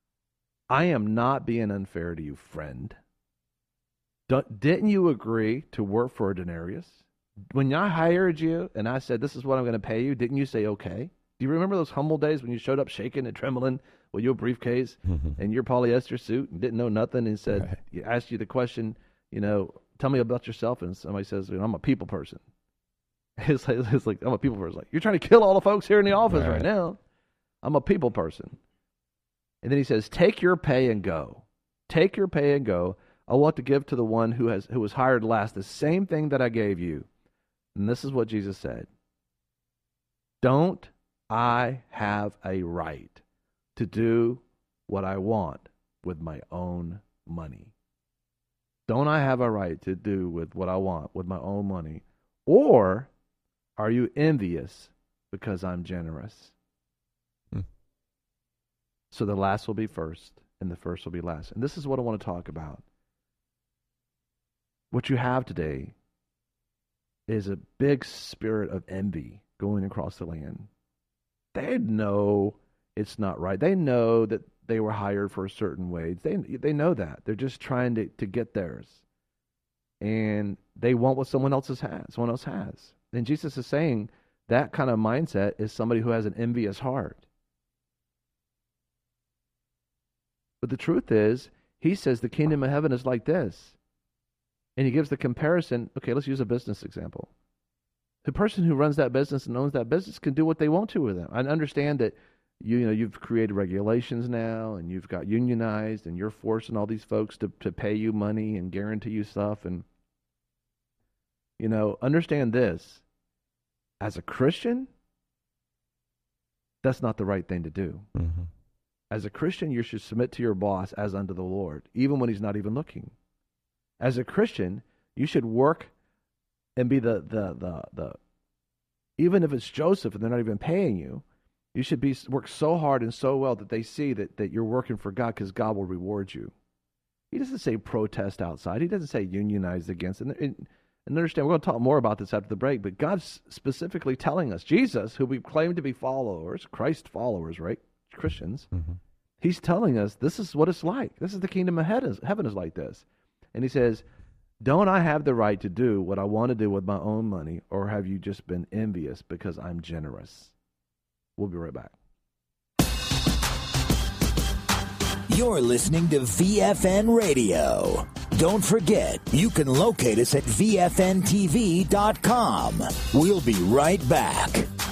I am not being unfair to you, friend. Don't, didn't you agree to work for a denarius? When I hired you and I said, this is what I'm going to pay you, didn't you say okay? Do you remember those humble days when you showed up shaking and trembling with your briefcase mm-hmm. and your polyester suit and didn't know nothing and said, right. you asked you the question, you know, tell me about yourself, and somebody says, you know, I'm a people person. It's like, it's like I'm a people person. Like, you're trying to kill all the folks here in the office right. right now. I'm a people person. And then he says, take your pay and go. Take your pay and go. I want to give to the one who has who was hired last the same thing that I gave you. And this is what Jesus said. Don't I have a right to do what I want with my own money? Don't I have a right to do with what I want with my own money? Or are you envious because I'm generous? Hmm. So the last will be first, and the first will be last. And this is what I want to talk about. What you have today is a big spirit of envy going across the land. They know it's not right. They know that they were hired for a certain wage. They they know that. They're just trying to, to get theirs. And they want what someone else has, someone else has. And Jesus is saying that kind of mindset is somebody who has an envious heart. But the truth is, he says the kingdom of heaven is like this. And he gives the comparison. Okay, let's use a business example. The person who runs that business and owns that business can do what they want to with them. I understand that you, you know, you've created regulations now, and you've got unionized, and you're forcing all these folks to, to pay you money and guarantee you stuff. And, you know, understand this. As a Christian, that's not the right thing to do. Mm-hmm. As a Christian, you should submit to your boss as unto the Lord, even when he's not even looking. As a Christian, you should work and be the, the, the, the, even if it's Joseph and they're not even paying you, you should be work so hard and so well that they see that, that you're working for God, because God will reward you. He doesn't say protest outside. He doesn't say unionize against it. And, and understand, we're going to talk more about this after the break, but God's specifically telling us, Jesus, who we claim to be followers, Christ followers, right? Christians, mm-hmm. he's telling us this is what it's like. This is the kingdom of heaven. Heaven is like this. And he says, don't I have the right to do what I want to do with my own money, or have you just been envious because I'm generous? We'll be right back. You're listening to V F N Radio. Don't forget, you can locate us at V F N T V dot com. We'll be right back.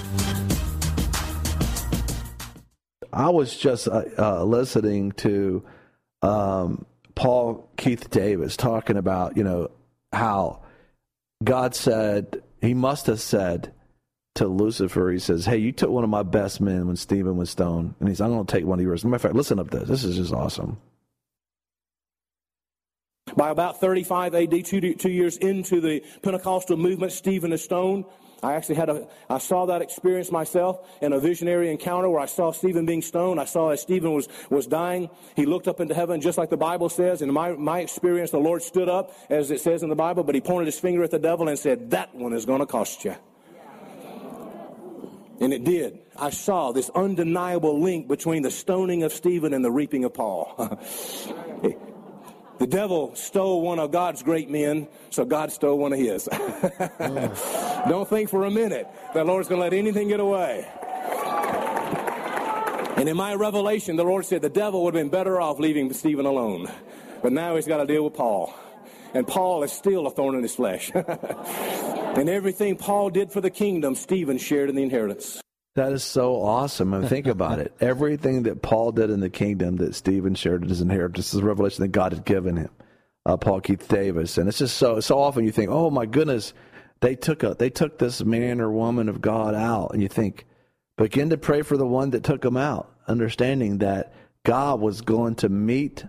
I was just uh, uh, listening to um, Paul Keith Davis talking about, you know, how God said, he must have said to Lucifer, he says, hey, you took one of my best men when Stephen was stoned. And he said, I'm going to take one of yours. As a matter of fact, listen up to this. This is just awesome. By about thirty-five A D, two, two years into the Pentecostal movement, Stephen is stoned. I actually had a, I saw that experience myself in a visionary encounter where I saw Stephen being stoned. I saw as Stephen was, was dying, he looked up into heaven just like the Bible says. In my, my experience, the Lord stood up, as it says in the Bible, but he pointed his finger at the devil and said, that one is going to cost you. And it did. I saw this undeniable link between the stoning of Stephen and the reaping of Paul. The devil stole one of God's great men, so God stole one of his. Don't think for a minute that the Lord's going to let anything get away. And in my revelation, the Lord said the devil would have been better off leaving Stephen alone. But now he's got to deal with Paul. And Paul is still a thorn in his flesh. And everything Paul did for the kingdom, Stephen shared in the inheritance. That is so awesome. I mean, think about it. Everything that Paul did in the kingdom that Stephen shared in his inheritance is a revelation that God had given him. Uh, Paul Keith Davis. And it's just so so often you think, oh my goodness, they took a they took this man or woman of God out. And you think, begin to pray for the one that took him out, understanding that God was going to meet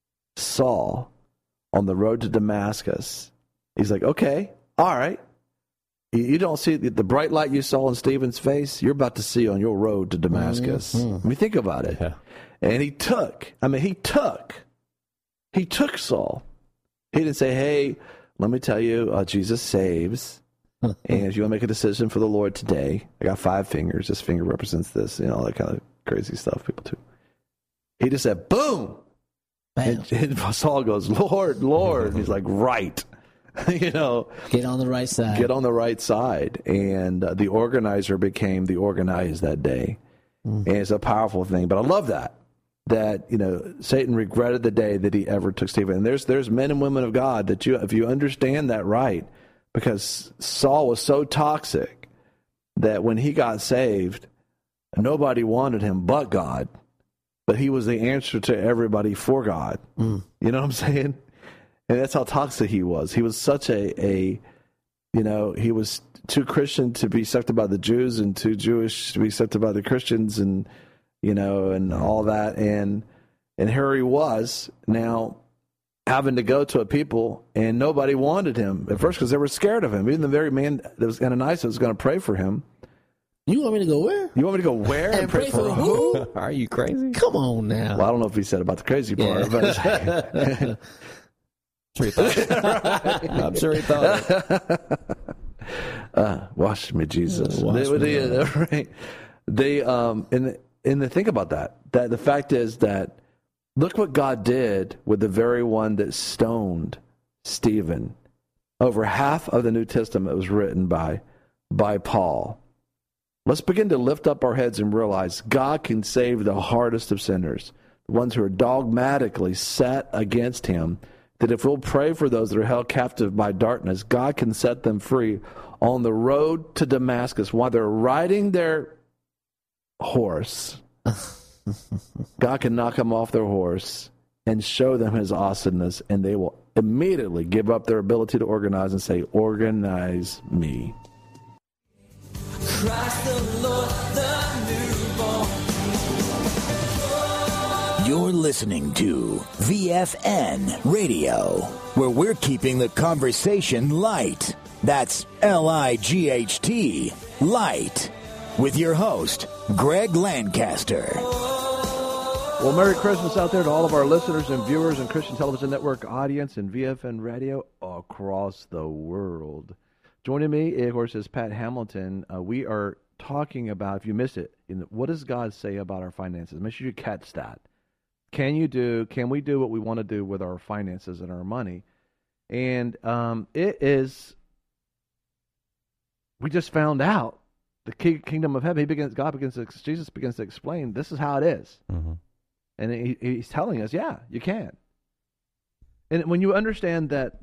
Saul on the road to Damascus. He's like, okay, all right. You don't see the bright light you saw in Stephen's face, you're about to see on your road to Damascus. Mm-hmm. I mean, think about it. Yeah. And he took, I mean, he took, he took Saul. He didn't say, hey, let me tell you, uh, Jesus saves. And if you want to make a decision for the Lord today, I got five fingers. This finger represents this, you know, all that kind of crazy stuff people do. He just said, boom. And, and Saul goes, Lord, Lord. And he's like, right. You know, get on the right side. Get on the right side. And uh, the organizer became the organized that day. Mm-hmm. And it's a powerful thing. But I love that, that, you know, Satan regretted the day that he ever took Stephen. And there's there's men and women of God that you, if you understand that right, because Saul was so toxic that when he got saved, nobody wanted him but God. But he was the answer to everybody for God. Mm. You know what I'm saying? And that's how toxic he was. He was such a, a, you know, he was too Christian to be accepted by the Jews and too Jewish to be accepted by the Christians and, you know, and all that. And and here he was now having to go to a people, and nobody wanted him at first because they were scared of him. Even the very man that was Ananias was going to pray for him. You want me to go where? You want me to go where and, and pray, pray for, for who? Are you crazy? Come on now. Well, I don't know if he said about the crazy part, yeah. but... Sure he thought. I'm sure he thought. uh, wash me, Jesus. Wash they, me they, right. they um and and the, think about that. That the fact is that look what God did with the very one that stoned Stephen. Over half of the New Testament was written by by Paul. Let's begin to lift up our heads and realize God can save the hardest of sinners, the ones who are dogmatically set against him. That if we'll pray for those that are held captive by darkness, God can set them free on the road to Damascus while they're riding their horse. God can knock them off their horse and show them his awesomeness, and they will immediately give up their ability to organize and say, organize me. Christ the Lord, the newborn. You're listening to V F N Radio, where we're keeping the conversation light. That's L I G H T, light. With your host, Greg Lancaster. Well, Merry Christmas out there to all of our listeners and viewers and Christian Television Network audience and V F N Radio across the world. Joining me, of course, is Pat Hamilton. Uh, we are talking about, if you missed it, in the, what does God say about our finances? Make sure you catch that. Can you do, can we do what we want to do with our finances and our money? And um, it is, we just found out, the kingdom of heaven, he begins, God begins to, Jesus begins to explain, this is how it is. Mm-hmm. And he, he's telling us, yeah, you can. And when you understand that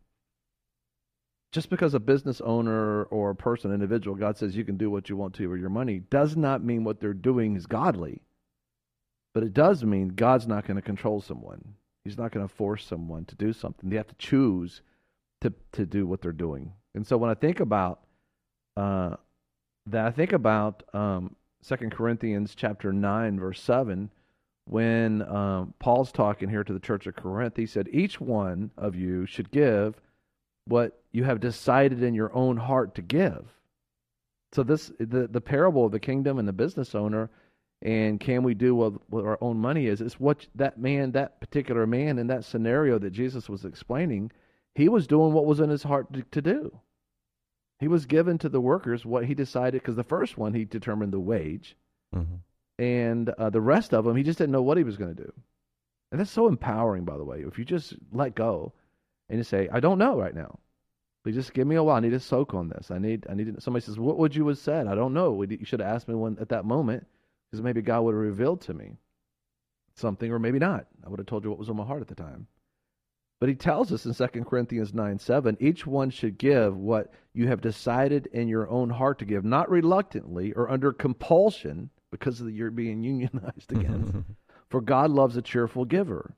just because a business owner or a person, individual, God says you can do what you want to with your money, does not mean what they're doing is godly. But it does mean God's not going to control someone. He's not going to force someone to do something. They have to choose to to do what they're doing. And so when I think about uh, that, I think about um, Second Corinthians chapter nine, verse seven, when um, Paul's talking here to the church of Corinth. He said, each one of you should give what you have decided in your own heart to give. So this the the parable of the kingdom and the business owner, and can we do what, what our own money is? It's what that man, that particular man in that scenario that Jesus was explaining, he was doing what was in his heart to, to do. He was given to the workers what he decided, because the first one he determined the wage, mm-hmm. and uh, the rest of them he just didn't know what he was going to do. And that's so empowering, by the way. If you just let go and you say, I don't know right now. Please just give me a while. I need to soak on this. I need, I need. Somebody says, what would you have said? I don't know. You should have asked me one at that moment, because maybe God would have revealed to me something, or maybe not. I would have told you what was on my heart at the time. But he tells us in Second Corinthians nine seven, each one should give what you have decided in your own heart to give, not reluctantly or under compulsion, because of the, you're being unionized against. For God loves a cheerful giver.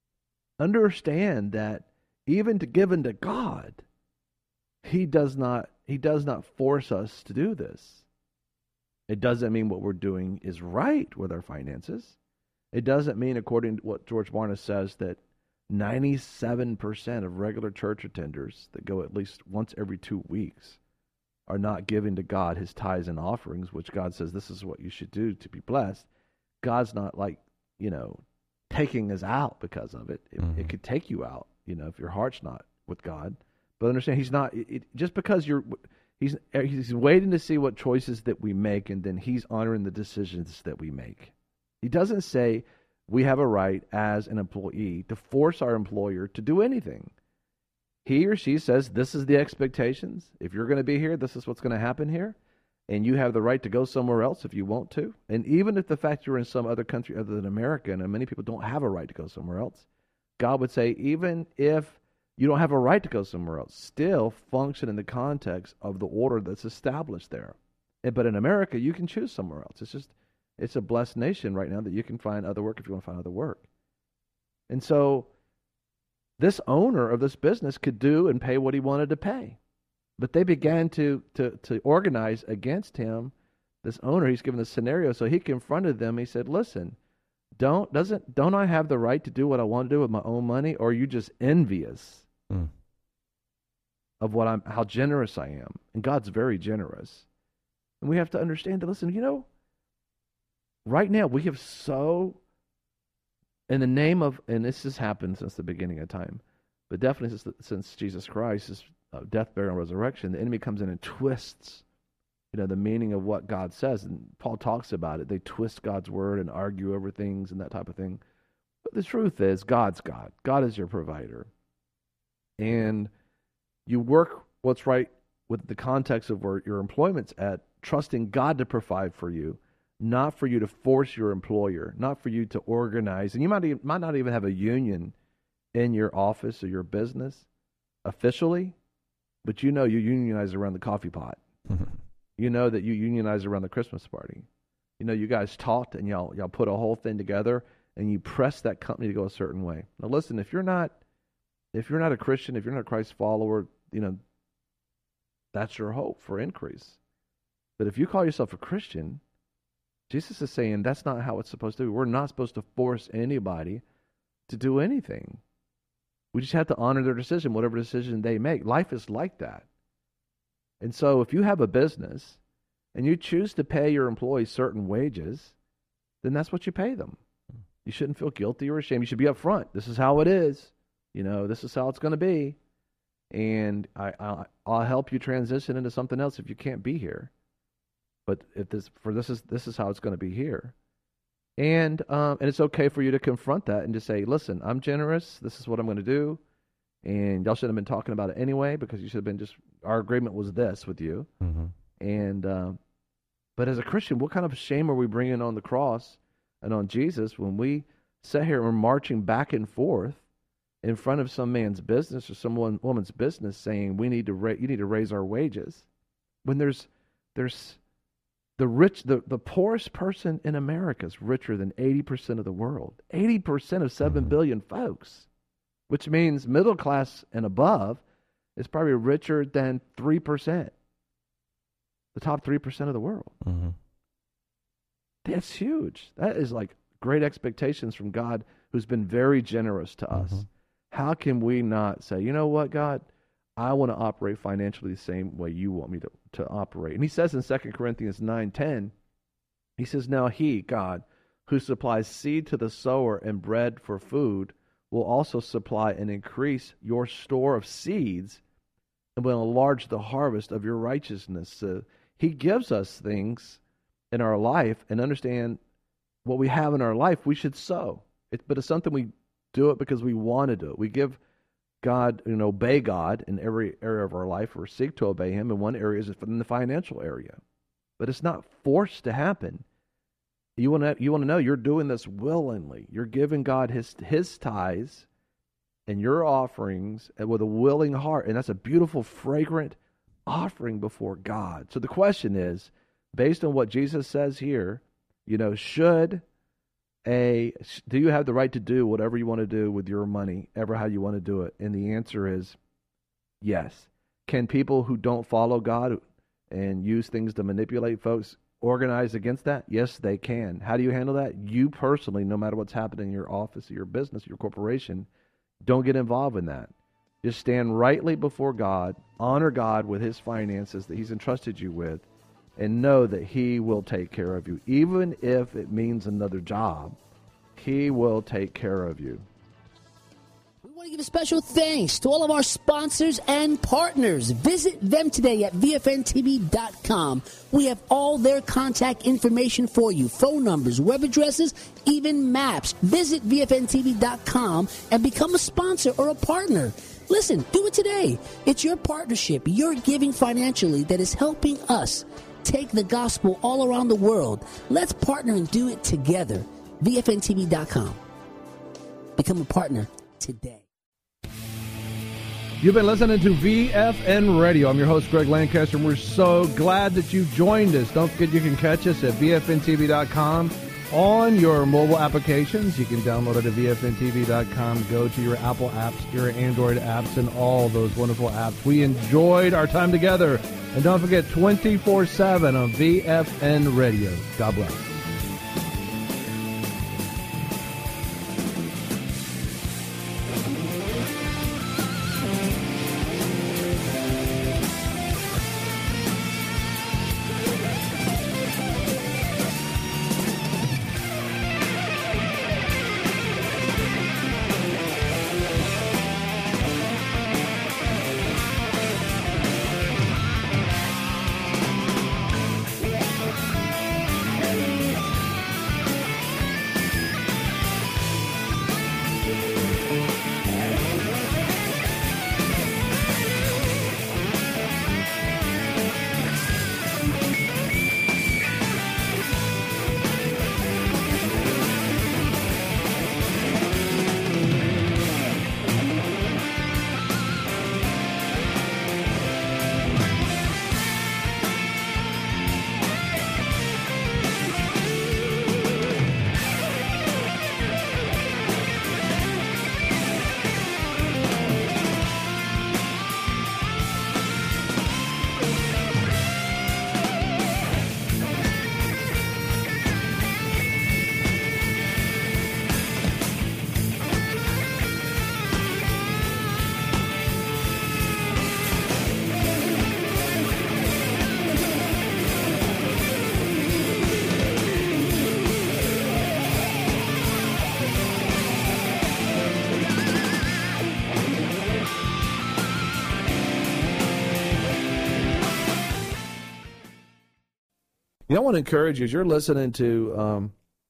Understand that even to give unto God, He does not He does not force us to do this. It doesn't mean what we're doing is right with our finances. It doesn't mean, according to what George Barna says, that ninety-seven percent of regular church attenders that go at least once every two weeks are not giving to God His tithes and offerings, which God says this is what you should do to be blessed. God's not like, you know, taking us out because of it. It, mm-hmm. it could take you out, you know, if your heart's not with God. But understand, He's not, it, it, just because you're, he's, he's waiting to see what choices that we make, and then He's honoring the decisions that we make. He doesn't say we have a right as an employee to force our employer to do anything. He or she says, this is the expectations. If you're going to be here, this is what's going to happen here. And you have the right to go somewhere else if you want to. And even if the fact you're in some other country other than America, and many people don't have a right to go somewhere else, God would say, even if you don't have a right to go somewhere else, still function in the context of the order that's established there. But in America, you can choose somewhere else. It's just, it's a blessed nation right now that you can find other work if you want to find other work. And so this owner of this business could do and pay what he wanted to pay. But they began to, to, to organize against him. This owner, he's given the scenario, so he confronted them. He said, listen, don't doesn't don't I have the right to do what I want to do with my own money, or are you just envious mm. of what I'm how generous I am? And God's very generous. And we have to understand that, listen, you know, right now we have so, in the name of, and this has happened since the beginning of time, but definitely since, since Jesus Christ's uh, death, burial, and resurrection, the enemy comes in and twists, you know, the meaning of what God says. And Paul talks about it. They twist God's word and argue over things and that type of thing. But the truth is, God's God. God is your provider. And you work what's right with the context of where your employment's at, trusting God to provide for you, not for you to force your employer, not for you to organize. And you might, even, might not even have a union in your office or your business officially, but you know you unionize around the coffee pot. You know that you unionize around the Christmas party. You know you guys talked and y'all y'all put a whole thing together and you press that company to go a certain way. Now listen, if you're not if you're not a Christian, if you're not a Christ follower, you know, that's your hope for increase. But if you call yourself a Christian, Jesus is saying that's not how it's supposed to be. We're not supposed to force anybody to do anything. We just have to honor their decision, whatever decision they make. Life is like that. And so if you have a business and you choose to pay your employees certain wages, then that's what you pay them. You shouldn't feel guilty or ashamed. You should be upfront. This is how it is. You know, this is how it's going to be. And I, I'll, I'll help you transition into something else if you can't be here. But if this for this is this is how it's going to be here. And um, and it's okay for you to confront that and to say, listen, I'm generous. This is what I'm going to do. And y'all should have been talking about it anyway, because you should have been just, our agreement was this with you. Mm-hmm. And, uh, but as a Christian, what kind of shame are we bringing on the cross and on Jesus when we sit here and we're marching back and forth in front of some man's business or some one, woman's business saying, we need to ra- you need to raise our wages, when there's, there's the rich, the, the poorest person in America is richer than eighty percent of the world, eighty percent of seven mm-hmm. billion folks. Which means middle class and above is probably richer than three percent. The top three percent of the world. Mm-hmm. That's huge. That is like great expectations from God, who's been very generous to us. Mm-hmm. How can we not say, you know what, God, I want to operate financially the same way you want me to, to operate. And he says in Second Corinthians nine ten, he says, now he, God, who supplies seed to the sower and bread for food, will also supply and increase your store of seeds and will enlarge the harvest of your righteousness. So he gives us things in our life, and understand what we have in our life, we should sow. It, but it's something we do it because we want to do it. We give God, you know, obey God in every area of our life, or seek to obey Him. And one area is in the financial area, but it's not forced to happen. You want to you want to know you're doing this willingly. You're giving God His His tithes and your offerings with a willing heart, and that's a beautiful, fragrant offering before God. So the question is, based on what Jesus says here, you know, should a do you have the right to do whatever you want to do with your money, ever how you want to do it? And the answer is yes. Can people who don't follow God and use things to manipulate folks organize against that? Yes, they can. How do you handle that? You personally, no matter what's happening in your office, your business, your corporation, don't get involved in that. Just stand rightly before God, honor God with His finances that He's entrusted you with, and know that He will take care of you. Even if it means another job, He will take care of you. We want to give a special thanks to all of our sponsors and partners. Visit them today at V F N T V dot com. We have all their contact information for you. Phone numbers, web addresses, even maps. Visit V F N T V dot com and become a sponsor or a partner. Listen, do it today. It's your partnership, your giving financially that is helping us take the gospel all around the world. Let's partner and do it together. V F N T V dot com. Become a partner today. You've been listening to V F N Radio. I'm your host, Greg Lancaster, and we're so glad that you joined us. Don't forget you can catch us at V F N T V dot com on your mobile applications. You can download it at V F N T V dot com. Go to your Apple apps, your Android apps, and all those wonderful apps. We enjoyed our time together. And don't forget, twenty-four seven on V F N Radio. God bless. You know, I want to encourage you, as you're listening to um,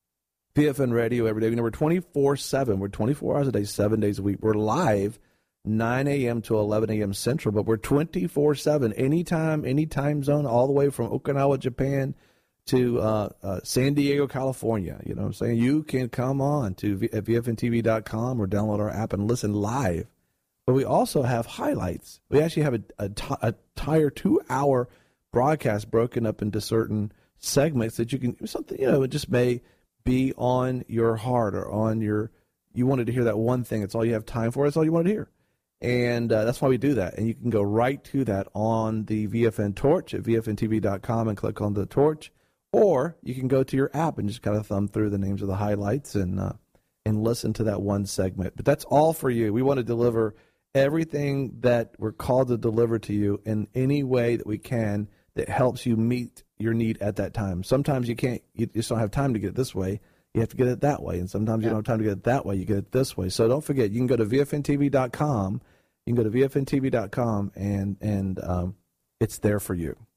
V F N Radio every day, you know, we're twenty-four seven. We're twenty-four hours a day, seven days a week. We're live nine a.m. to eleven a.m. Central, but we're twenty-four seven, anytime, any time zone, all the way from Okinawa, Japan to uh, uh, San Diego, California. You know what I'm saying? You can come on to v- at V F N T V dot com or download our app and listen live. But we also have highlights. We actually have a, a, t- a entire two-hour broadcast broken up into certain segments that you can, something, you know, it just may be on your heart or on your, you wanted to hear that one thing. It's all you have time for. That's all you wanted to hear. And uh, that's why we do that. And you can go right to that on the V F N Torch at V F N T V dot com and click on the torch. Or you can go to your app and just kind of thumb through the names of the highlights and uh, and listen to that one segment. But that's all for you. We want to deliver everything that we're called to deliver to you in any way that we can that helps you meet your need at that time. Sometimes you can't, you just don't have time to get it this way. You have to get it that way. And sometimes yeah. you don't have time to get it that way. You get it this way. So don't forget, you can go to V F N T V dot com. You can go to V F N T V dot com and, and um, it's there for you.